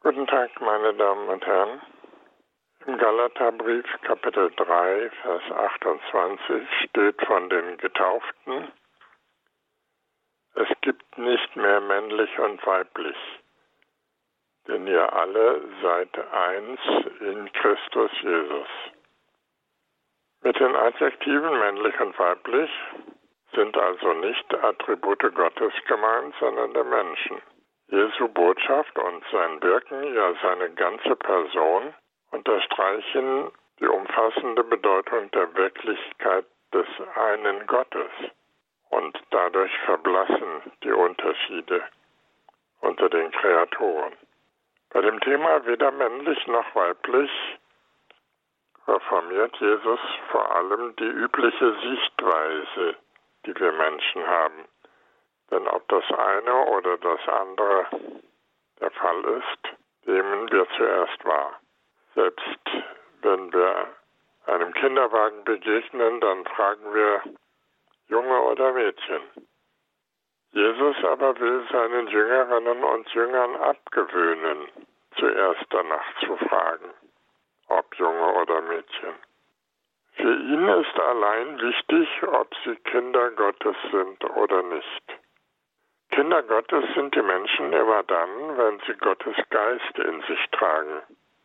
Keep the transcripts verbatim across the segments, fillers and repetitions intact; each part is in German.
Guten Tag, meine Damen und Herren. Im Galaterbrief Kapitel drei, Vers achtundzwanzig steht von den Getauften: Es gibt nicht mehr männlich und weiblich, denn ihr alle seid eins in Christus Jesus. Mit den Adjektiven männlich und weiblich sind also nicht Attribute Gottes gemeint, sondern der Menschen. Jesu Botschaft und sein Wirken, ja seine ganze Person, unterstreichen die umfassende Bedeutung der Wirklichkeit des einen Gottes, und dadurch verblassen die Unterschiede unter den Kreaturen. Bei dem Thema weder männlich noch weiblich reformiert Jesus vor allem die übliche Sichtweise, die wir Menschen haben. Denn ob das eine oder das andere der Fall ist, nehmen wir zuerst wahr. Selbst wenn wir einem Kinderwagen begegnen, dann fragen wir Junge oder Mädchen. Jesus aber will seinen Jüngerinnen und Jüngern abgewöhnen, zuerst danach zu fragen, ob Junge oder Mädchen. Für ihn ist allein wichtig, ob sie Kinder Gottes sind oder nicht. Kinder Gottes sind die Menschen immer dann, wenn sie Gottes Geist in sich tragen.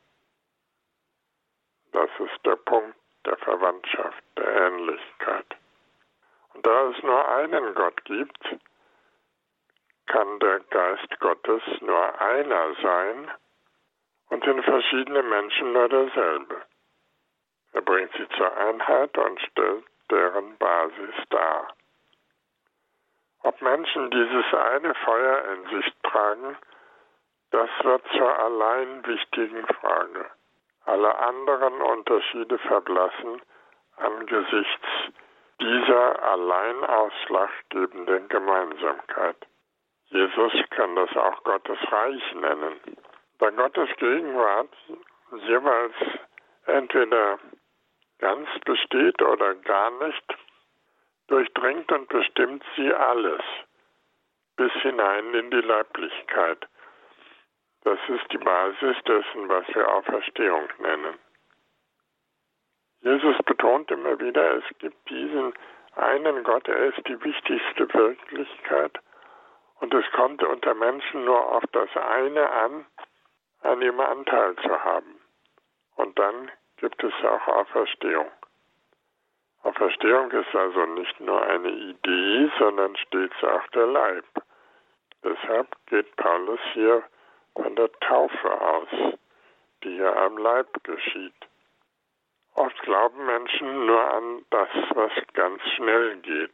Das ist der Punkt der Verwandtschaft, der Ähnlichkeit. Und da es nur einen Gott gibt, kann der Geist Gottes nur einer sein und in verschiedenen Menschen nur derselbe. Er bringt sie zur Einheit und stellt deren Basis dar. Ob Menschen dieses eine Feuer in sich tragen, das wird zur allein wichtigen Frage. Alle anderen Unterschiede verblassen angesichts dieser allein ausschlaggebenden Gemeinsamkeit. Jesus kann das auch Gottes Reich nennen. Da Gottes Gegenwart jeweils entweder ganz besteht oder gar nicht, durchdringt und bestimmt sie alles, bis hinein in die Leiblichkeit. Das ist die Basis dessen, was wir Auferstehung nennen. Jesus betont immer wieder, es gibt diesen einen Gott, er ist die wichtigste Wirklichkeit, und es kommt unter Menschen nur auf das eine an, an ihm Anteil zu haben. Und dann gibt es auch Auferstehung. Auferstehung ist also nicht nur eine Idee, sondern stets auch der Leib. Deshalb geht Paulus hier von der Taufe aus, die ja am Leib geschieht. Oft glauben Menschen nur an das, was ganz schnell geht.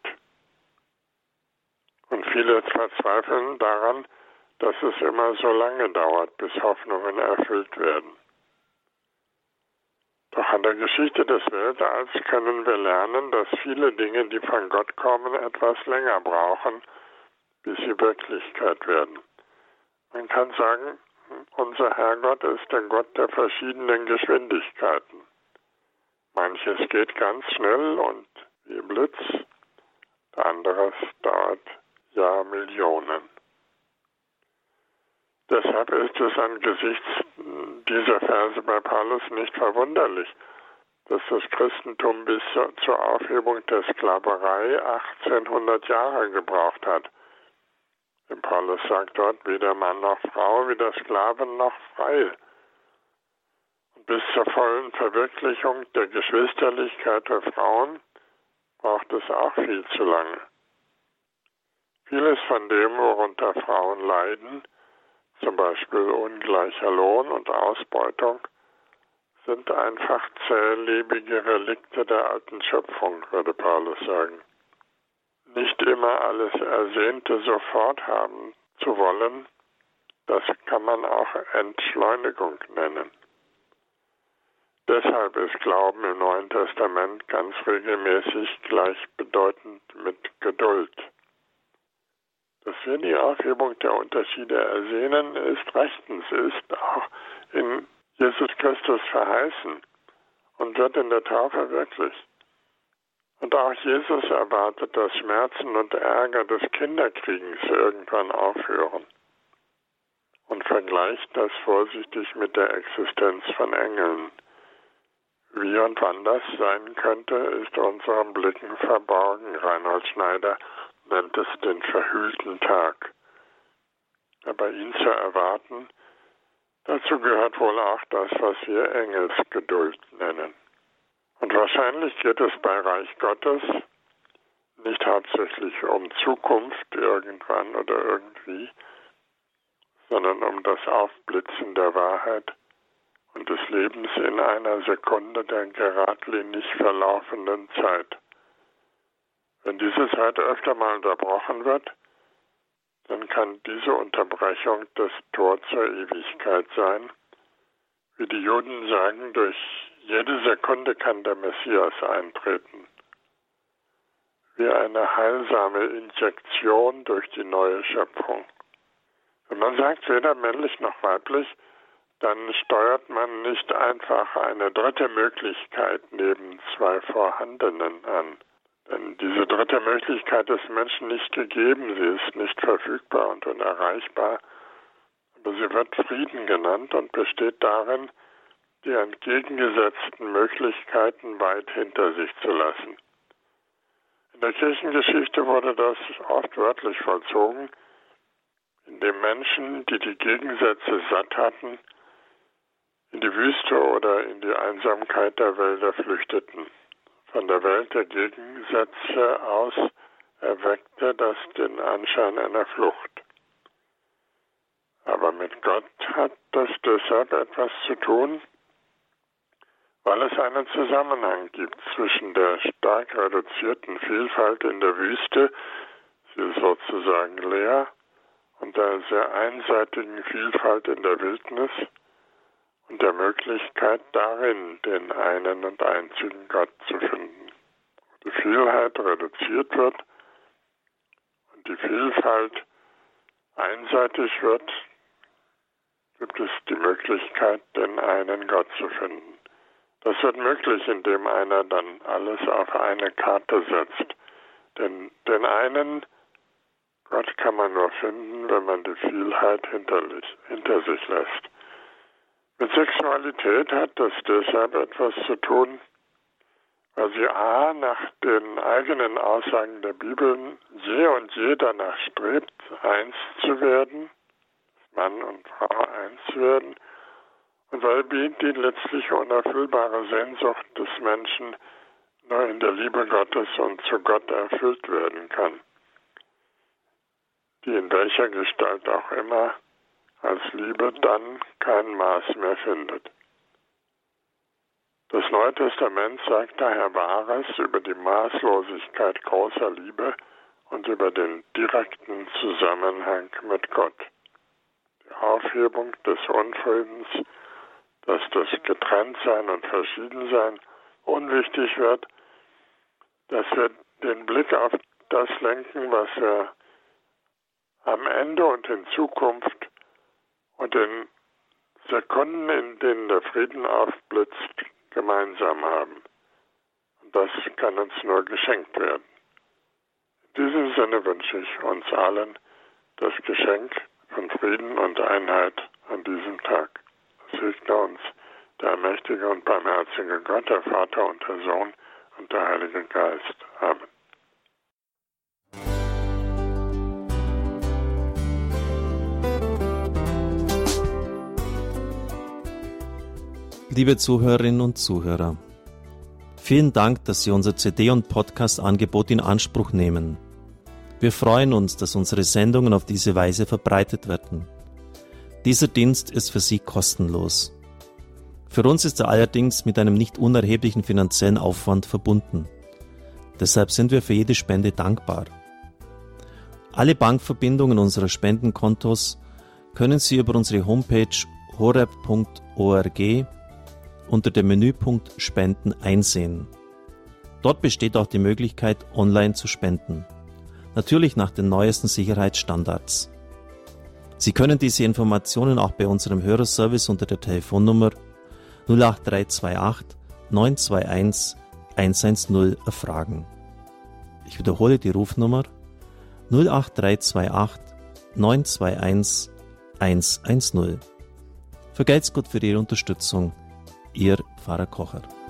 Und viele verzweifeln daran, dass es immer so lange dauert, bis Hoffnungen erfüllt werden. Doch an der Geschichte des Weltalls können wir lernen, dass viele Dinge, die von Gott kommen, etwas länger brauchen, bis sie Wirklichkeit werden. Man kann sagen, unser Herrgott ist der Gott der verschiedenen Geschwindigkeiten. Manches geht ganz schnell und wie Blitz, anderes dauert Jahrmillionen. Deshalb ist es angesichts dieser Verse bei Paulus nicht verwunderlich, dass das Christentum bis zur Aufhebung der Sklaverei achtzehnhundert Jahre gebraucht hat. Denn Paulus sagt dort, weder Mann noch Frau, weder Sklaven noch Freie. Und bis zur vollen Verwirklichung der Geschwisterlichkeit der Frauen braucht es auch viel zu lange. Vieles von dem, worunter Frauen leiden, zum Beispiel ungleicher Lohn und Ausbeutung, sind einfach zählebige Relikte der alten Schöpfung, würde Paulus sagen. Nicht immer alles Ersehnte sofort haben zu wollen, das kann man auch Entschleunigung nennen. Deshalb ist Glauben im Neuen Testament ganz regelmäßig gleichbedeutend mit Geduld. Dass wir die Aufhebung der Unterschiede ersehnen, ist rechtens, ist auch in Jesus Christus verheißen und wird in der Taufe wirklich. Und auch Jesus erwartet, dass Schmerzen und Ärger des Kinderkriegens irgendwann aufhören. und vergleicht das vorsichtig mit der Existenz von Engeln. Wie und wann das sein könnte, ist unseren Blicken verborgen. Reinhold Schneider nennt es den verhüllten Tag. Aber ihn zu erwarten, dazu gehört wohl auch das, was wir Engelsgeduld nennen. Und wahrscheinlich geht es bei Reich Gottes nicht hauptsächlich um Zukunft irgendwann oder irgendwie, sondern um das Aufblitzen der Wahrheit und des Lebens in einer Sekunde der geradlinig verlaufenden Zeit. Wenn diese Zeit öfter mal unterbrochen wird, dann kann diese Unterbrechung das Tor zur Ewigkeit sein. Wie die Juden sagen, durch jede Sekunde kann der Messias eintreten. Wie eine heilsame Injektion durch die neue Schöpfung. Wenn man sagt, weder männlich noch weiblich, dann steuert man nicht einfach eine dritte Möglichkeit neben zwei vorhandenen an. Denn diese dritte Möglichkeit ist Menschen nicht gegeben, sie ist nicht verfügbar und unerreichbar, aber sie wird Frieden genannt und besteht darin, die entgegengesetzten Möglichkeiten weit hinter sich zu lassen. In der Kirchengeschichte wurde das oft wörtlich vollzogen, indem Menschen, die die Gegensätze satt hatten, in die Wüste oder in die Einsamkeit der Wälder flüchteten. Von der Welt der Gegensätze aus erweckte das den Anschein einer Flucht. Aber mit Gott hat das deshalb etwas zu tun, weil es einen Zusammenhang gibt zwischen der stark reduzierten Vielfalt in der Wüste, sie ist sozusagen leer, und der sehr einseitigen Vielfalt in der Wildnis und der Möglichkeit darin, den einen und einzigen Gott zu finden. Die Vielheit reduziert wird und die Vielfalt einseitig wird, gibt es die Möglichkeit, den einen Gott zu finden. Das wird möglich, indem einer dann alles auf eine Karte setzt. Denn den einen Gott kann man nur finden, wenn man die Vielheit hinter, hinter sich lässt. Mit Sexualität hat das deshalb etwas zu tun, weil sie a. nach den eigenen Aussagen der Bibel je und je danach strebt, eins zu werden, Mann und Frau eins zu werden, und weil die letztliche unerfüllbare Sehnsucht des Menschen nur in der Liebe Gottes und zu Gott erfüllt werden kann, die in welcher Gestalt auch immer als Liebe dann kein Maß mehr findet. Das Neue Testament sagt daher Wahres über die Maßlosigkeit großer Liebe und über den direkten Zusammenhang mit Gott. Die Aufhebung des Unfriedens, dass das Getrenntsein und Verschiedensein unwichtig wird, dass wir den Blick auf das lenken, was wir am Ende und in Zukunft und in Sekunden, in denen der Frieden aufblitzt, gemeinsam haben. Und das kann uns nur geschenkt werden. In diesem Sinne wünsche ich uns allen das Geschenk von Frieden und Einheit an diesem Tag. Das segne uns der allmächtige und barmherzige Gott, der Vater und der Sohn und der Heilige Geist. Amen. Liebe Zuhörerinnen und Zuhörer, vielen Dank, dass Sie unser C D- und Podcast-Angebot in Anspruch nehmen. Wir freuen uns, dass unsere Sendungen auf diese Weise verbreitet werden. Dieser Dienst ist für Sie kostenlos. Für uns ist er allerdings mit einem nicht unerheblichen finanziellen Aufwand verbunden. Deshalb sind wir für jede Spende dankbar. Alle Bankverbindungen unserer Spendenkontos können Sie über unsere Homepage horeb punkt org unter dem Menüpunkt Spenden einsehen. Dort besteht auch die Möglichkeit, online zu spenden. Natürlich nach den neuesten Sicherheitsstandards. Sie können diese Informationen auch bei unserem Hörerservice unter der Telefonnummer null acht drei zwei acht neun zwei eins eins eins null erfragen. Ich wiederhole die Rufnummer null acht drei zwei acht neun zwei eins eins eins null. Vergelt's Gott für Ihre Unterstützung. Ihr Pfarrer Kocher.